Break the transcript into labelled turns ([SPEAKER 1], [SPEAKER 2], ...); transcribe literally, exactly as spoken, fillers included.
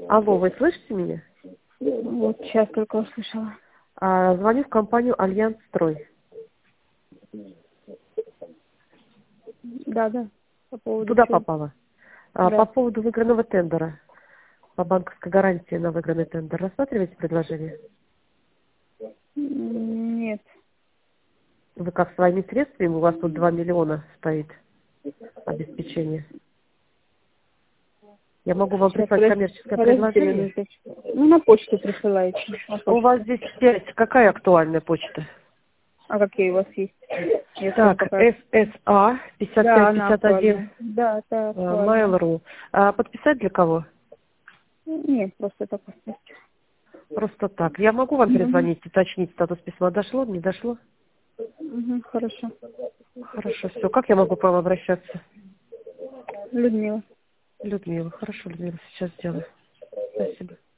[SPEAKER 1] Алло, вы слышите меня?
[SPEAKER 2] Вот сейчас только услышала.
[SPEAKER 1] А, звоню в компанию Альянс Строй.
[SPEAKER 2] Да, да. По поводу
[SPEAKER 1] Туда
[SPEAKER 2] чего?
[SPEAKER 1] попала. А,
[SPEAKER 2] Да.
[SPEAKER 1] по поводу выигранного тендера. По банковской гарантии на выигранный тендер. Рассматриваете предложение?
[SPEAKER 2] М, Нет.
[SPEAKER 1] Вы как, своими средствами? У вас тут два миллиона стоит обеспечение. Я могу вам
[SPEAKER 2] Сейчас,
[SPEAKER 1] прислать
[SPEAKER 2] подождите,
[SPEAKER 1] коммерческое
[SPEAKER 2] подождите
[SPEAKER 1] предложение.
[SPEAKER 2] минуточку. Ну, на почту присылайте. На
[SPEAKER 1] У
[SPEAKER 2] почту.
[SPEAKER 1] вас здесь пять. Какая актуальная почта?
[SPEAKER 2] А какие у вас есть? Если вам
[SPEAKER 1] Так,
[SPEAKER 2] пока...
[SPEAKER 1] эс эс а пятьдесят
[SPEAKER 2] Да,
[SPEAKER 1] пять
[SPEAKER 2] она
[SPEAKER 1] пятьдесят один
[SPEAKER 2] актуальна. Да, это актуально.
[SPEAKER 1] mail.ru. А подписать для кого?
[SPEAKER 2] Нет, просто так поставьте.
[SPEAKER 1] Просто так. Я могу вам
[SPEAKER 2] Угу.
[SPEAKER 1] перезвонить, уточнить статус письма. Дошло, не дошло?
[SPEAKER 2] Угу, хорошо.
[SPEAKER 1] Хорошо, все. Как я могу к вам обращаться?
[SPEAKER 2] Людмила.
[SPEAKER 1] Людмила. Хорошо, Людмила, сейчас сделаю. Спасибо.